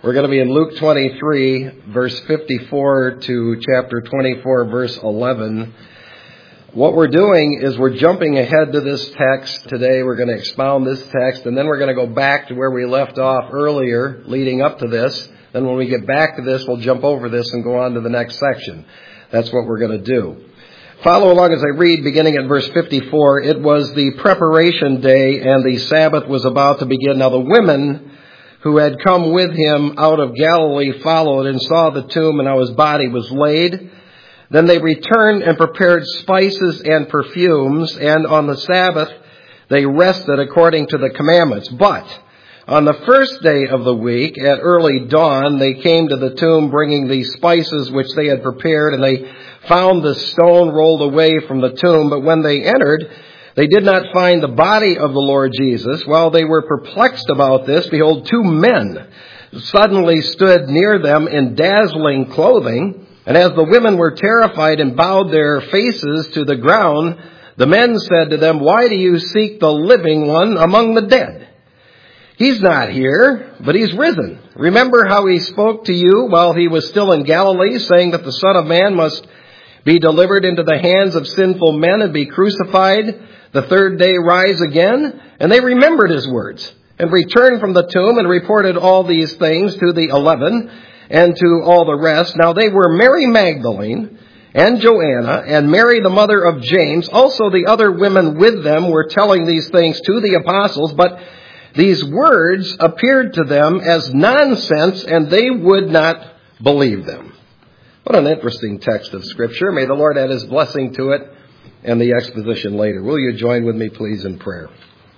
We're going to be in Luke 23, verse 54 to chapter 24, verse 11. What we're doing is we're jumping ahead to this text today. We're going to expound this text, and then we're going to go back to where we left off earlier, leading up to this. Then when we get back to this, we'll jump over this and go on to the next section. That's what we're going to do. Follow along as I read, beginning at verse 54. It was the preparation day, and the Sabbath was about to begin. Now the women who had come with him out of Galilee followed and saw the tomb and how his body was laid. Then they returned and prepared spices and perfumes, and on the Sabbath they rested according to the commandments. But on the first day of the week, at early dawn, they came to the tomb bringing the spices which they had prepared, and they found the stone rolled away from the tomb. But when they entered, they did not find the body of the Lord Jesus. While they were perplexed about this, behold, two men suddenly stood near them in dazzling clothing. And as the women were terrified and bowed their faces to the ground, the men said to them, "Why do you seek the living one among the dead? He's not here, but he's risen. Remember how he spoke to you while he was still in Galilee, saying that the Son of Man must be delivered into the hands of sinful men and be crucified, the third day rise again?" And they remembered his words and returned from the tomb and reported all these things to the 11 and to all the rest. Now they were Mary Magdalene and Joanna and Mary the mother of James. Also the other women with them were telling these things to the apostles, but these words appeared to them as nonsense, and they would not believe them. What an interesting text of Scripture. May the Lord add his blessing to it and the exposition later. Will you join with me, please, in prayer?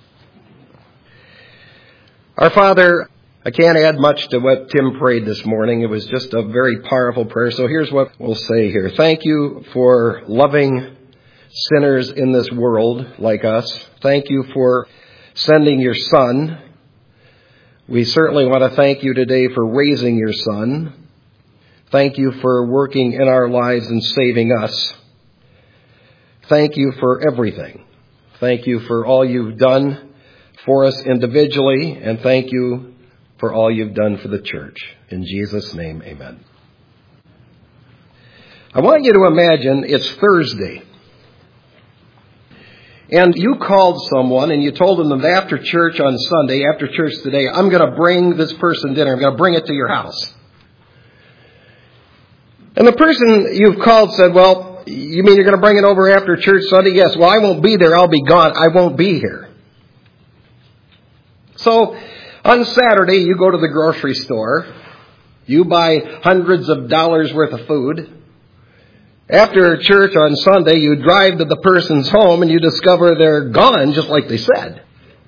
Our Father, I can't add much to what Tim prayed this morning. It was just a very powerful prayer. So here's what we'll say here. Thank you for loving sinners in this world like us. Thank you for sending your Son. We certainly want to thank you today for raising your Son. Thank you for working in our lives and saving us. Thank you for everything. Thank you for all you've done for us individually, and thank you for all you've done for the church. In Jesus' name, amen. I want you to imagine it's Thursday, and you called someone and you told them that after church on Sunday, after church today, I'm going to bring this person dinner. I'm going to bring it to your house. And the person you've called said, "Well, you mean you're going to bring it over after church Sunday?" "Yes." "Well, I won't be there. I'll be gone. I won't be here." So on Saturday, you go to the grocery store. You buy hundreds of dollars worth of food. After church on Sunday, you drive to the person's home and you discover they're gone just like they said.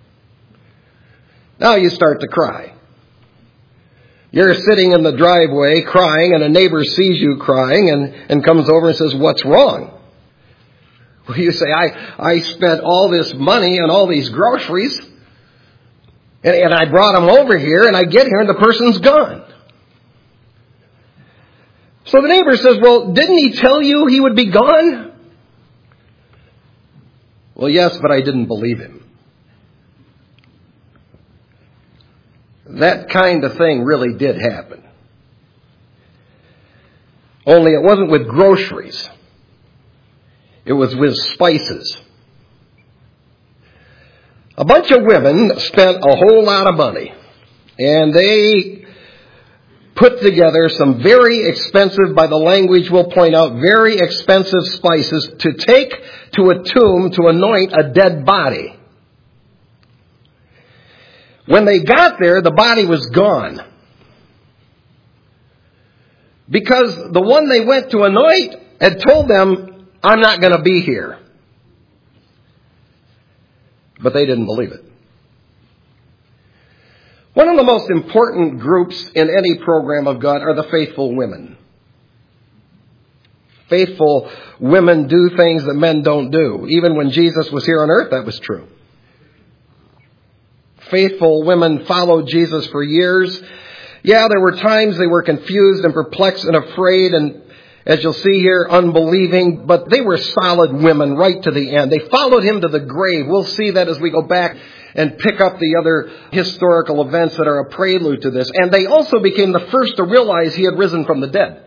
Now you start to cry. You're sitting in the driveway crying, and a neighbor sees you crying and comes over and says, "What's wrong?" Well, you say, I spent all this money on all these groceries, and I brought them over here, and I get here and the person's gone. So the neighbor says, "Well, didn't he tell you he would be gone?" "Well, yes, but I didn't believe him." That kind of thing really did happen. Only it wasn't with groceries. It was with spices. A bunch of women spent a whole lot of money, and they put together some very expensive, by the language we'll point out, very expensive spices to take to a tomb to anoint a dead body. When they got there, the body was gone, because the one they went to anoint had told them, "I'm not going to be here." But they didn't believe it. One of the most important groups in any program of God are the faithful women. Faithful women do things that men don't do. Even when Jesus was here on earth, that was true. Faithful women followed Jesus for years. Yeah, there were times they were confused and perplexed and afraid, and as you'll see here, unbelieving, but they were solid women right to the end. They followed him to the grave. We'll see that as we go back and pick up the other historical events that are a prelude to this. And they also became the first to realize he had risen from the dead.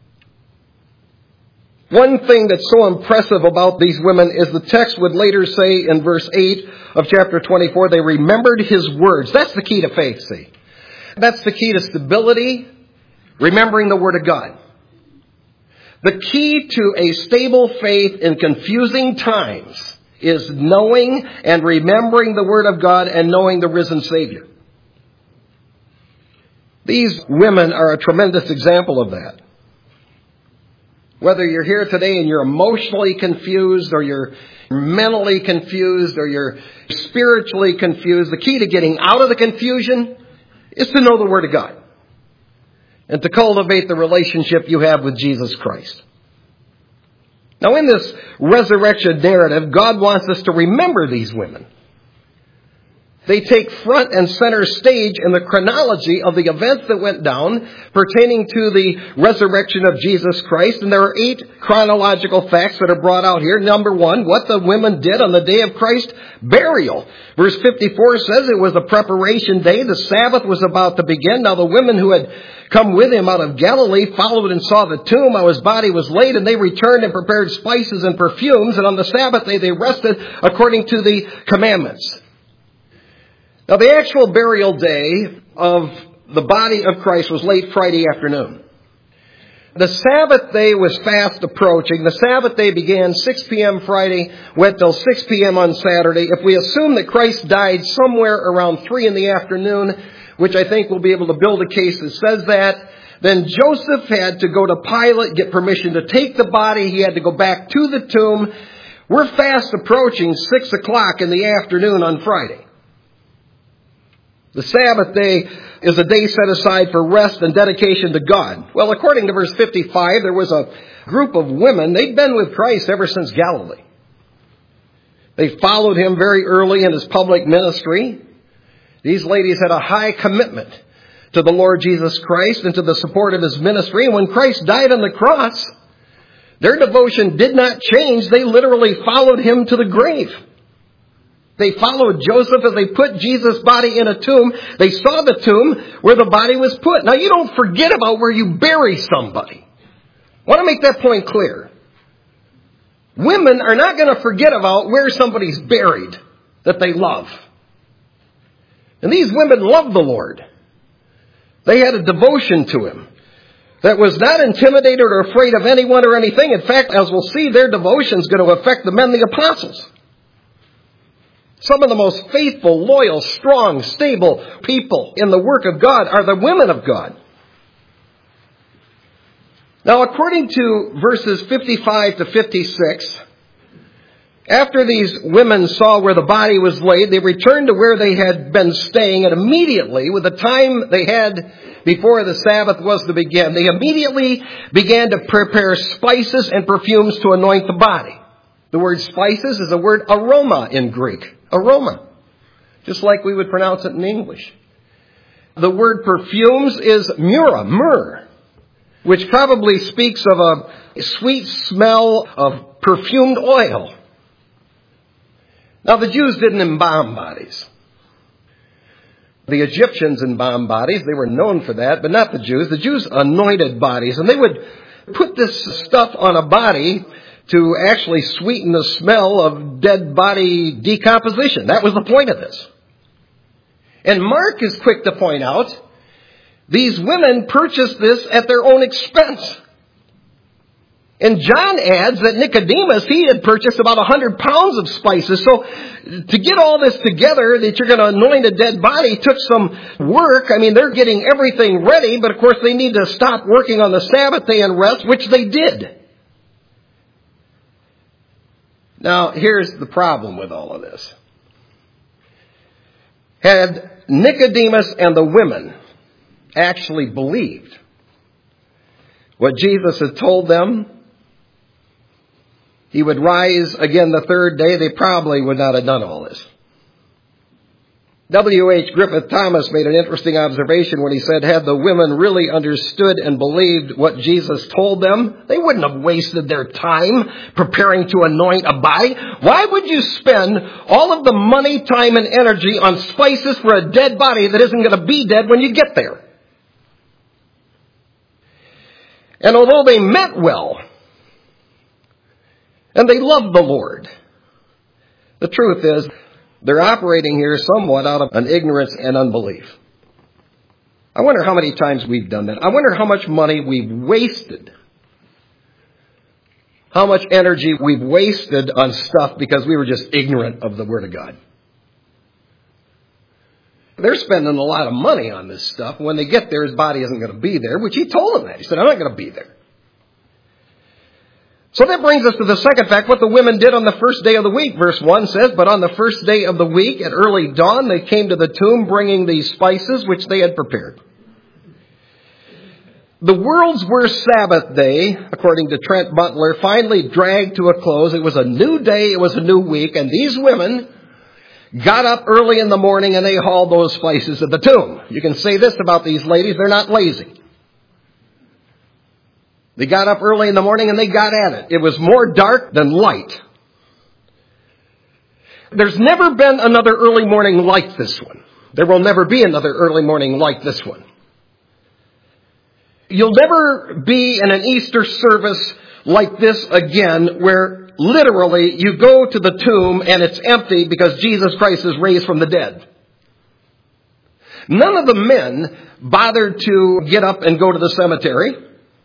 One thing that's so impressive about these women is the text would later say in verse 8 of chapter 24, they remembered his words. That's the key to faith, see. That's the key to stability, remembering the Word of God. The key to a stable faith in confusing times is knowing and remembering the Word of God and knowing the risen Savior. These women are a tremendous example of that. Whether you're here today and you're emotionally confused or you're mentally confused or you're spiritually confused, the key to getting out of the confusion is to know the Word of God and to cultivate the relationship you have with Jesus Christ. Now, in this resurrection narrative, God wants us to remember these women. They take front and center stage in the chronology of the events that went down pertaining to the resurrection of Jesus Christ. And there are 8 chronological facts that are brought out here. Number 1, what the women did on the day of Christ's burial. Verse 54 says it was the preparation day. The Sabbath was about to begin. Now the women who had come with him out of Galilee followed and saw the tomb how his body was laid, and they returned and prepared spices and perfumes. And on the Sabbath day they rested according to the commandments. Now, the actual burial day of the body of Christ was late Friday afternoon. The Sabbath day was fast approaching. The Sabbath day began 6 p.m. Friday, went till 6 p.m. on Saturday. If we assume that Christ died somewhere around 3 in the afternoon, which I think we'll be able to build a case that says that, then Joseph had to go to Pilate, get permission to take the body. He had to go back to the tomb. We're fast approaching 6 o'clock in the afternoon on Friday. The Sabbath day is a day set aside for rest and dedication to God. Well, according to verse 55, there was a group of women. They'd been with Christ ever since Galilee. They followed him very early in his public ministry. These ladies had a high commitment to the Lord Jesus Christ and to the support of his ministry. And when Christ died on the cross, their devotion did not change. They literally followed him to the grave. They followed Joseph as they put Jesus' body in a tomb. They saw the tomb where the body was put. Now, you don't forget about where you bury somebody. I want to make that point clear. Women are not going to forget about where somebody's buried that they love. And these women loved the Lord. They had a devotion to him that was not intimidated or afraid of anyone or anything. In fact, as we'll see, their devotion is going to affect the men, the apostles. Some of the most faithful, loyal, strong, stable people in the work of God are the women of God. Now, according to verses 55 to 56, after these women saw where the body was laid, they returned to where they had been staying, and immediately, with the time they had before the Sabbath was to begin, they immediately began to prepare spices and perfumes to anoint the body. The word spices is the word aroma in Greek. Aroma. Just like we would pronounce it in English. The word perfumes is myrrh, which probably speaks of a sweet smell of perfumed oil. Now, the Jews didn't embalm bodies. The Egyptians embalmed bodies. They were known for that, but not the Jews. The Jews anointed bodies, and they would put this stuff on a body to actually sweeten the smell of dead body decomposition. That was the point of this. And Mark is quick to point out, these women purchased this at their own expense. And John adds that Nicodemus, he had purchased about 100 pounds of spices. So to get all this together, that you're going to anoint a dead body, took some work. I mean, they're getting everything ready, but of course they need to stop working on the Sabbath day and rest, which they did. Now, here's the problem with all of this. Had Nicodemus and the women actually believed what Jesus had told them, he would rise again the third day, they probably would not have done all this. W.H. Griffith Thomas made an interesting observation when he said, had the women really understood and believed what Jesus told them, they wouldn't have wasted their time preparing to anoint a body. Why would you spend all of the money, time, and energy on spices for a dead body that isn't going to be dead when you get there? And although they meant well, and they loved the Lord, the truth is, they're operating here somewhat out of an ignorance and unbelief. I wonder how many times we've done that. I wonder how much money we've wasted. How much energy we've wasted on stuff because we were just ignorant of the Word of God. They're spending a lot of money on this stuff. When they get there, his body isn't going to be there, which he told them that. He said, I'm not going to be there. So that brings us to the second fact, what the women did on the first day of the week. Verse 1 says, but on the first day of the week, at early dawn, they came to the tomb bringing these spices which they had prepared. The world's worst Sabbath day, according to Trent Butler, finally dragged to a close. It was a new day, it was a new week, and these women got up early in the morning and they hauled those spices to the tomb. You can say this about these ladies, they're not lazy. They got up early in the morning and they got at it. It was more dark than light. There's never been another early morning like this one. There will never be another early morning like this one. You'll never be in an Easter service like this again where literally you go to the tomb and it's empty because Jesus Christ is raised from the dead. None of the men bothered to get up and go to the cemetery.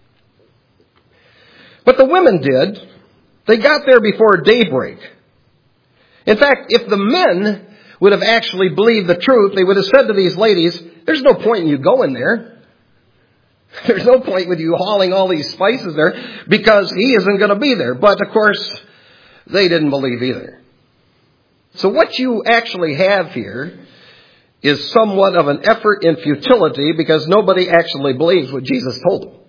But the women did. They got there before daybreak. In fact, if the men would have actually believed the truth, they would have said to these ladies, there's no point in you going there. There's no point with you hauling all these spices there because he isn't going to be there. But, of course, they didn't believe either. So what you actually have here is somewhat of an effort in futility because nobody actually believes what Jesus told them.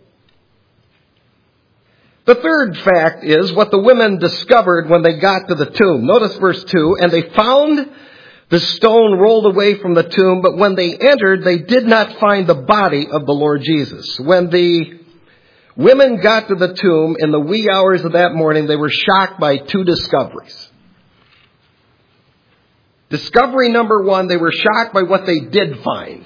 The third fact is what the women discovered when they got to the tomb. Notice verse 2, and they found the stone rolled away from the tomb, but when they entered, they did not find the body of the Lord Jesus. When the women got to the tomb in the wee hours of that morning, they were shocked by two discoveries. Discovery number one, they were shocked by what they did find.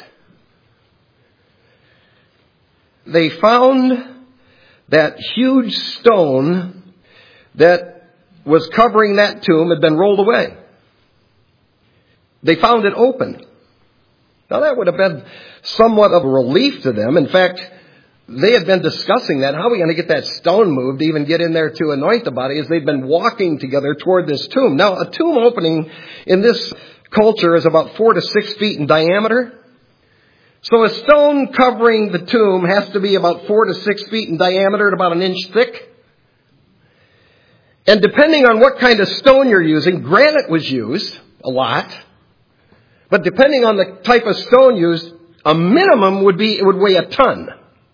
They found that huge stone that was covering that tomb had been rolled away. They found it open. Now that would have been somewhat of a relief to them. In fact, they had been discussing that. How are we going to get that stone moved to even get in there to anoint the body as they've been walking together toward this tomb. Now a tomb opening in this culture is about 4 to 6 feet in diameter. So a stone covering the tomb has to be about 4 to 6 feet in diameter and about an inch thick. And depending on what kind of stone you're using, granite was used a lot. But depending on the type of stone used, a minimum would weigh a ton.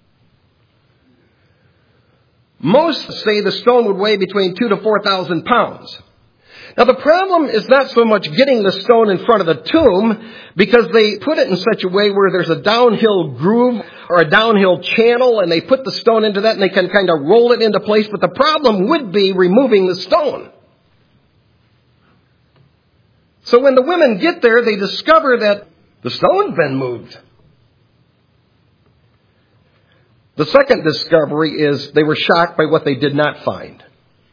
Most say the stone would weigh between 2,000 to 4,000 pounds. Now the problem is not so much getting the stone in front of the tomb because they put it in such a way where there's a downhill groove or a downhill channel and they put the stone into that and they can kind of roll it into place. But the problem would be removing the stone. So when the women get there, they discover that the stone's been moved. The second discovery is they were shocked by what they did not find.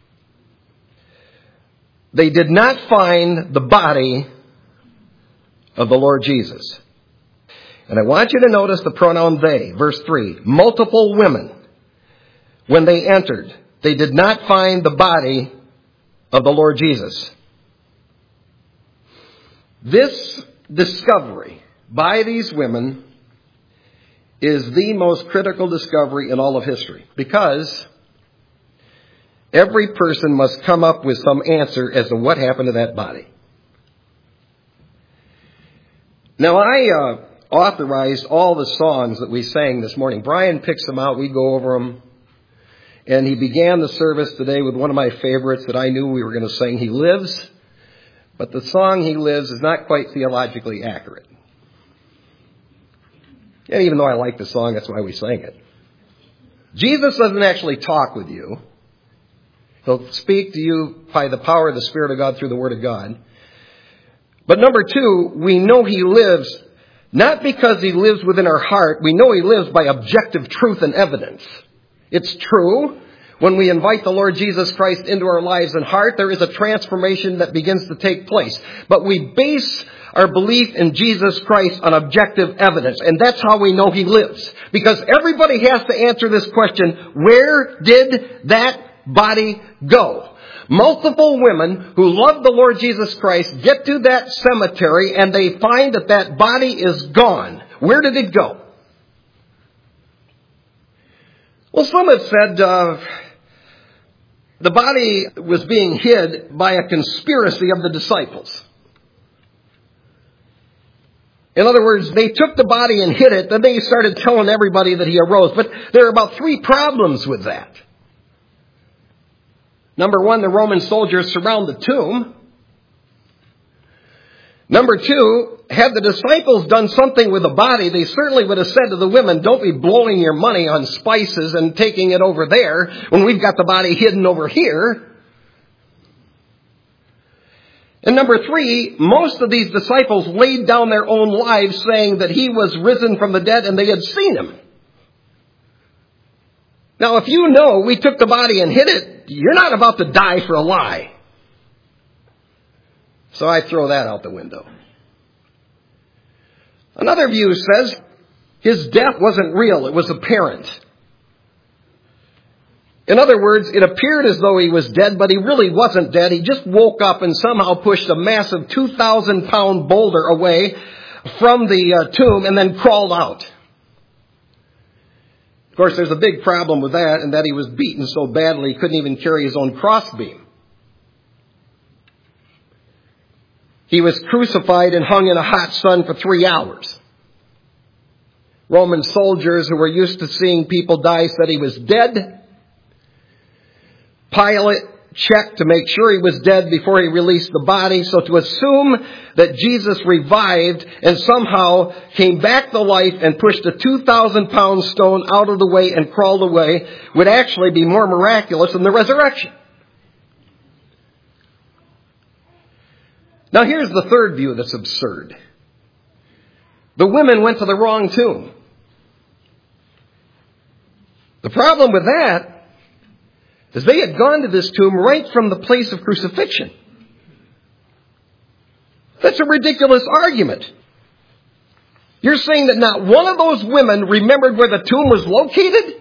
They did not find the body of the Lord Jesus. And I want you to notice the pronoun they. Verse 3. Multiple women, when they entered, they did not find the body of the Lord Jesus. This discovery by these women is the most critical discovery in all of history. Because every person must come up with some answer as to what happened to that body. Now, I authorized all the songs that we sang this morning. Brian picks them out. We go over them. And he began the service today with one of my favorites that I knew we were going to sing. He lives. but the song he lives is not quite theologically accurate. And even though I like the song, that's why we sang it. Jesus doesn't actually talk with you. He'll speak to you by the power of the Spirit of God through the Word of God. But number two, we know he lives not because he lives within our heart. We know he lives by objective truth and evidence. It's true. When we invite the Lord Jesus Christ into our lives and heart, there is a transformation that begins to take place. But we base our belief in Jesus Christ on objective evidence. And that's how we know he lives. Because everybody has to answer this question, where did that body go? Multiple women who love the Lord Jesus Christ get to that cemetery and they find that that body is gone. Where did it go? Well, some have said the body was being hid by a conspiracy of the disciples. In other words, they took the body and hid it, then they started telling everybody that he arose. But there are about three problems with that. Number one, the Roman soldiers surround the tomb. Number two, had the disciples done something with the body, they certainly would have said to the women, don't be blowing your money on spices and taking it over there when we've got the body hidden over here. And number three, most of these disciples laid down their own lives saying that he was risen from the dead and they had seen him. Now, if you know we took the body and hid it, you're not about to die for a lie. So I throw that out the window. Another view says his death wasn't real, it was apparent. In other words, it appeared as though he was dead, but he really wasn't dead. He just woke up and somehow pushed a massive 2,000-pound boulder away from the tomb and then crawled out. Of course, there's a big problem with that, and that he was beaten so badly he couldn't even carry his own crossbeam. He was crucified and hung in a hot sun for 3 hours. Roman soldiers who were used to seeing people die said he was dead. Pilate checked to make sure he was dead before he released the body. So to assume that Jesus revived and somehow came back to life and pushed a 2,000-pound stone out of the way and crawled away would actually be more miraculous than the resurrection. Now here's the third view that's absurd. The women went to the wrong tomb. The problem with that is they had gone to this tomb right from the place of crucifixion. That's a ridiculous argument. You're saying that not one of those women remembered where the tomb was located?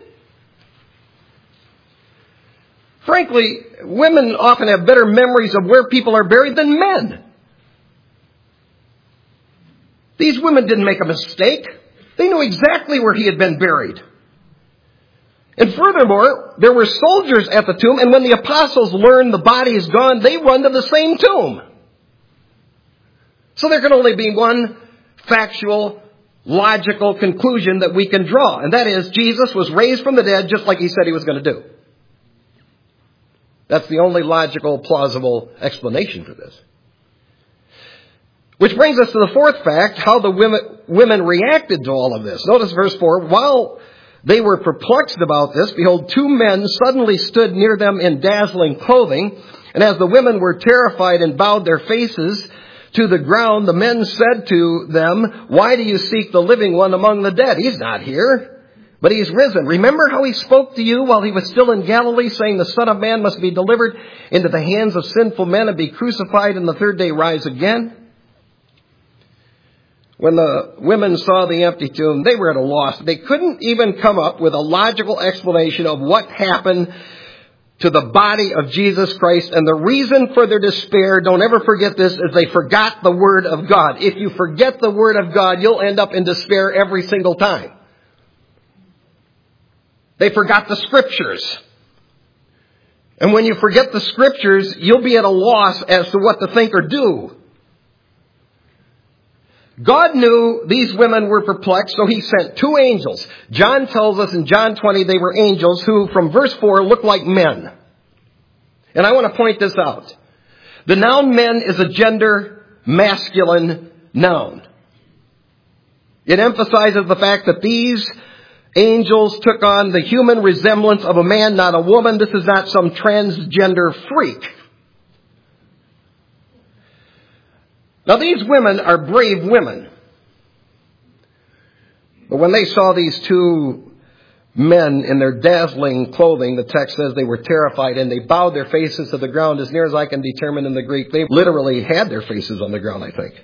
Frankly, women often have better memories of where people are buried than men. These women didn't make a mistake. They knew exactly where he had been buried. And furthermore, there were soldiers at the tomb, and when the apostles learned the body is gone, they run to the same tomb. So there can only be one factual, logical conclusion that we can draw, and that is Jesus was raised from the dead just like he said he was going to do. That's the only logical, plausible explanation for this. Which brings us to the fourth fact, how the women reacted to all of this. Notice verse 4, while they were perplexed about this, behold, two men suddenly stood near them in dazzling clothing. And as the women were terrified and bowed their faces to the ground, the men said to them, why do you seek the living one among the dead? He's not here, but he's risen. Remember how he spoke to you while he was still in Galilee, saying the Son of Man must be delivered into the hands of sinful men and be crucified and the third day rise again? When the women saw the empty tomb, they were at a loss. They couldn't even come up with a logical explanation of what happened to the body of Jesus Christ. And the reason for their despair, don't ever forget this, is they forgot the Word of God. If you forget the Word of God, you'll end up in despair every single time. They forgot the Scriptures. And when you forget the Scriptures, you'll be at a loss as to what to think or do. God knew these women were perplexed, so he sent two angels. John tells us in John 20 they were angels who, from verse 4, look like men. And I want to point this out. The noun men is a gender masculine noun. It emphasizes the fact that these angels took on the human resemblance of a man, not a woman. This is not some transgender freak. Now, these women are brave women. But when they saw these two men in their dazzling clothing, the text says they were terrified and they bowed their faces to the ground. As near as I can determine in the Greek, they literally had their faces on the ground, I think.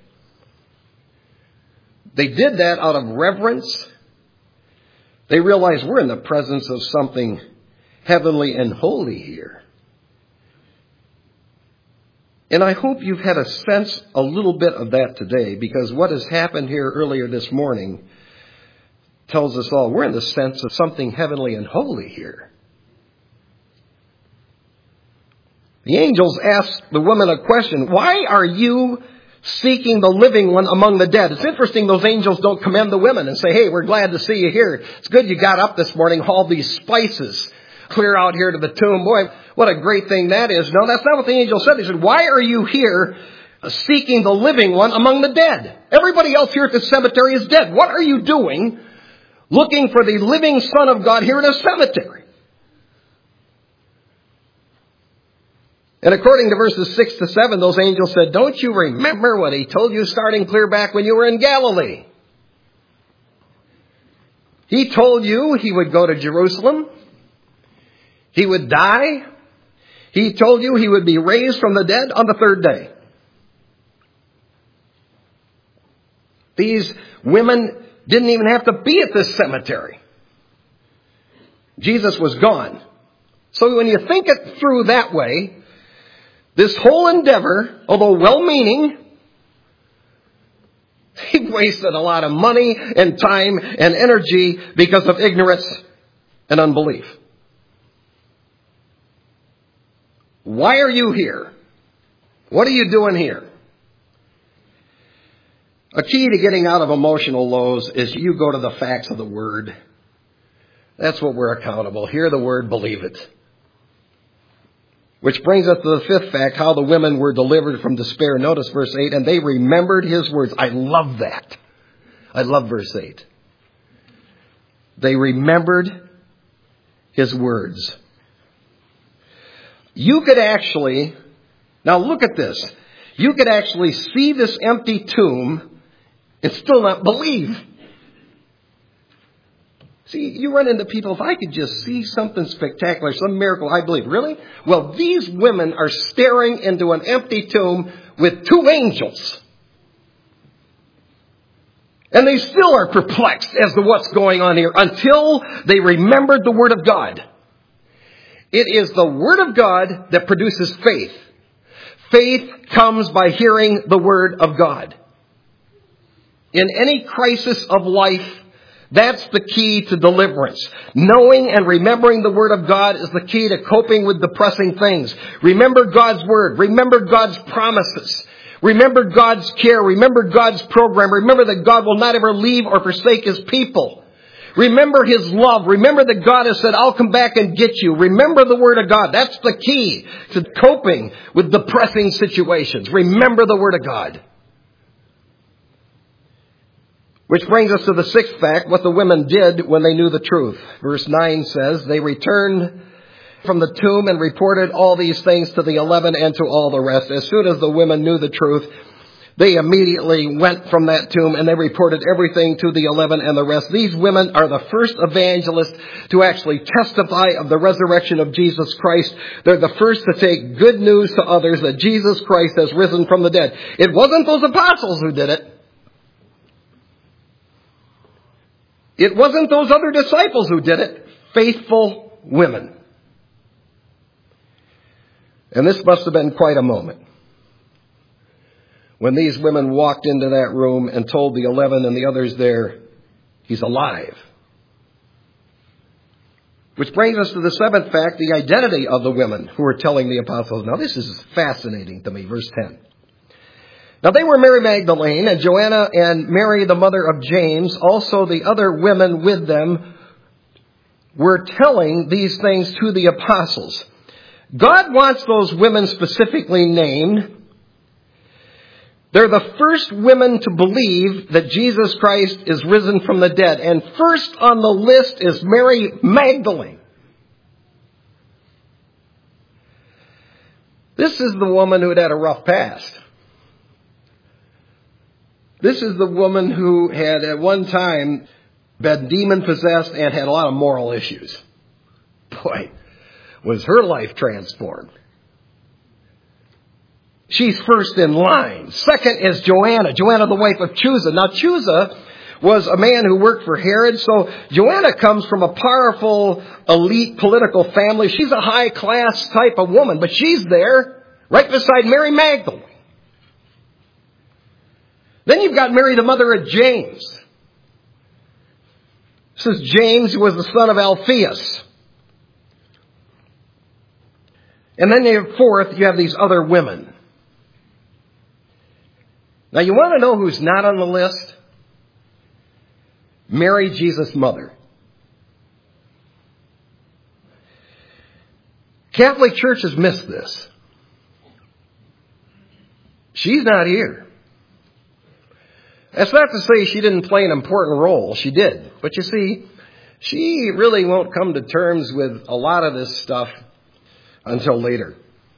They did that out of reverence. They realized we're in the presence of something heavenly and holy here. And I hope you've had a little bit of that today, because what has happened here earlier this morning tells us all we're in the sense of something heavenly and holy here. The angels asked the woman a question. Why are you seeking the living one among the dead? It's interesting those angels don't commend the women and say, hey, we're glad to see you here. It's good you got up this morning, hauled these spices clear out here to the tomb. Boy, what a great thing that is. No, that's not what the angel said. He said, why are you here seeking the living one among the dead? Everybody else here at the cemetery is dead. What are you doing looking for the living Son of God here in a cemetery? And according to verses 6 to 7, those angels said, don't you remember what he told you starting clear back when you were in Galilee? He told you he would go to Jerusalem. He would die. He told you he would be raised from the dead on the third day. These women didn't even have to be at this cemetery. Jesus was gone. So when you think it through that way, this whole endeavor, although well-meaning, he wasted a lot of money and time and energy because of ignorance and unbelief. Why are you here? What are you doing here? A key to getting out of emotional lows is you go to the facts of the Word. That's what we're accountable. Hear the Word, believe it. Which brings us to the fifth fact, how the women were delivered from despair. Notice verse 8, and they remembered his words. I love that. I love verse 8. They remembered his words. You could actually, now look at this. You could actually see this empty tomb and still not believe. See, you run into people, if I could just see something spectacular, some miracle, I believe. Really? Well, these women are staring into an empty tomb with two angels. And they still are perplexed as to what's going on here until they remembered the Word of God. It is the Word of God that produces faith. Faith comes by hearing the Word of God. In any crisis of life, that's the key to deliverance. Knowing and remembering the Word of God is the key to coping with depressing things. Remember God's Word. Remember God's promises. Remember God's care. Remember God's program. Remember that God will not ever leave or forsake His people. Remember His love. Remember that God has said, I'll come back and get you. Remember the Word of God. That's the key to coping with depressing situations. Remember the Word of God. Which brings us to the sixth fact, what the women did when they knew the truth. Verse 9 says, they returned from the tomb and reported all these things to the 11 and to all the rest. As soon as the women knew the truth, they immediately went from that tomb and they reported everything to the 11 and the rest. These women are the first evangelists to actually testify of the resurrection of Jesus Christ. They're the first to take good news to others that Jesus Christ has risen from the dead. It wasn't those apostles who did it. It wasn't those other disciples who did it. Faithful women. And this must have been quite a moment when these women walked into that room and told the 11 and the others there, He's alive. Which brings us to the seventh fact, the identity of the women who were telling the apostles. Now this is fascinating to me. Verse 10. Now they were Mary Magdalene and Joanna and Mary, the mother of James. Also the other women with them were telling these things to the apostles. God wants those women specifically named. They're the first women to believe that Jesus Christ is risen from the dead. And first on the list is Mary Magdalene. This is the woman who had a rough past. This is the woman who had at one time been demon-possessed and had a lot of moral issues. Boy, was her life transformed. She's first in line. Second is Joanna. Joanna, the wife of Chuza. Now, Chuza was a man who worked for Herod. So Joanna comes from a powerful, elite political family. She's a high-class type of woman. But she's there right beside Mary Magdalene. Then you've got Mary, the mother of James. This is James, who was the son of Alphaeus. And then fourth, you have these other women. Now, you want to know who's not on the list? Mary, Jesus' mother. Catholic Church has missed this. She's not here. That's not to say she didn't play an important role. She did. But you see, she really won't come to terms with a lot of this stuff until later.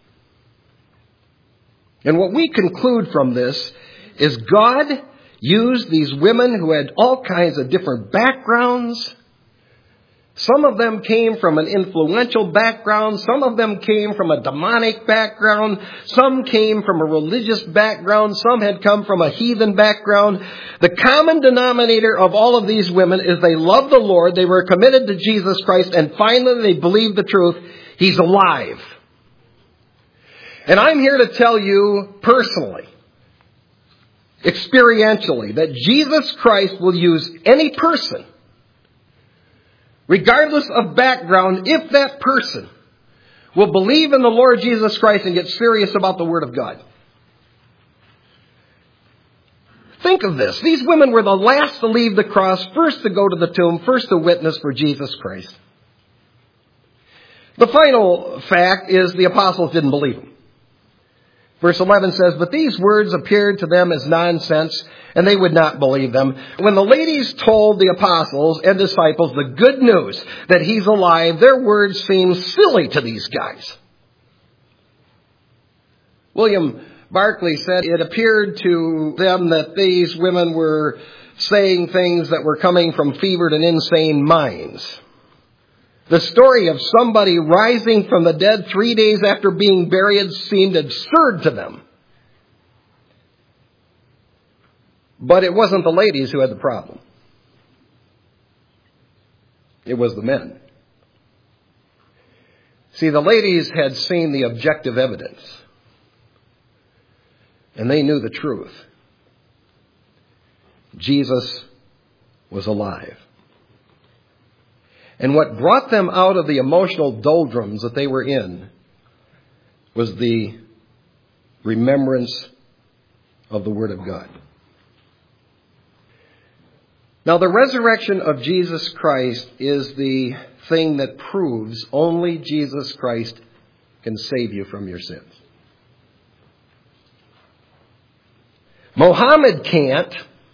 And what we conclude from this is God used these women who had all kinds of different backgrounds. Some of them came from an influential background. Some of them came from a demonic background. Some came from a religious background. Some had come from a heathen background. The common denominator of all of these women is they loved the Lord. They were committed to Jesus Christ. And finally, they believed the truth. He's alive. And I'm here to tell you personally, experientially, that Jesus Christ will use any person, regardless of background, if that person will believe in the Lord Jesus Christ and get serious about the Word of God. Think of this. These women were the last to leave the cross, first to go to the tomb, first to witness for Jesus Christ. The final fact is the apostles didn't believe him. Verse 11 says, "But these words appeared to them as nonsense, and they would not believe them." When the ladies told the apostles and disciples the good news that he's alive, their words seemed silly to these guys. William Barclay said it appeared to them that these women were saying things that were coming from fevered and insane minds. The story of somebody rising from the dead 3 days after being buried seemed absurd to them. But it wasn't the ladies who had the problem. It was the men. See, the ladies had seen the objective evidence. And they knew the truth. Jesus was alive. And what brought them out of the emotional doldrums that they were in was the remembrance of the Word of God. Now, the resurrection of Jesus Christ is the thing that proves only Jesus Christ can save you from your sins. Muhammad can't.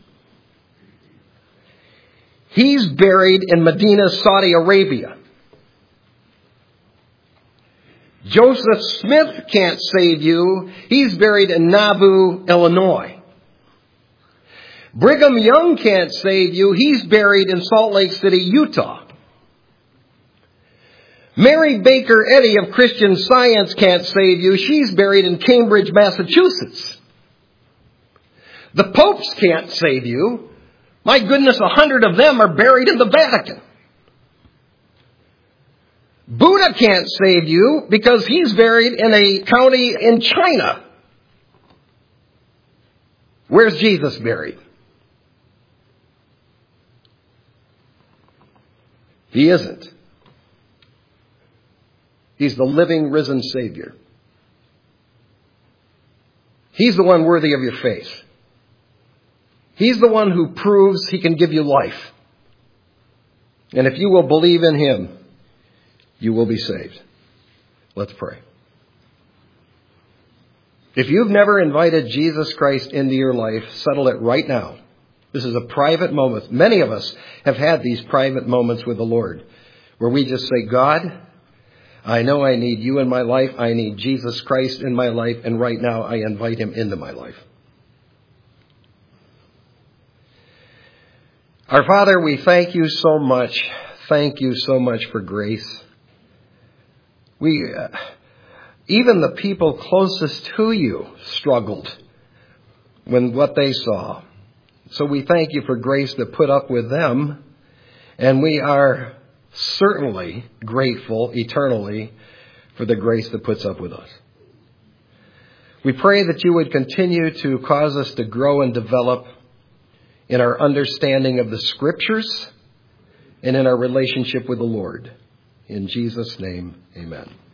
He's buried in Medina, Saudi Arabia. Joseph Smith can't save you. He's buried in Nauvoo, Illinois. Brigham Young can't save you. He's buried in Salt Lake City, Utah. Mary Baker Eddy of Christian Science can't save you. She's buried in Cambridge, Massachusetts. The popes can't save you. My goodness, 100 of them are buried in the Vatican. Buddha can't save you because he's buried in a county in China. Where's Jesus buried? He isn't. He's the living, risen Savior. He's the one worthy of your faith. He's the one who proves he can give you life. And if you will believe in him, you will be saved. Let's pray. If you've never invited Jesus Christ into your life, settle it right now. This is a private moment. Many of us have had these private moments with the Lord where we just say, God, I know I need you in my life. I need Jesus Christ in my life. And right now I invite him into my life. Our Father, we thank you so much. Thank you so much for grace. Even the people closest to you struggled when what they saw. So we thank you for grace that put up with them. And we are certainly grateful eternally for the grace that puts up with us. We pray that you would continue to cause us to grow and develop in our understanding of the Scriptures and in our relationship with the Lord. In Jesus' name, amen.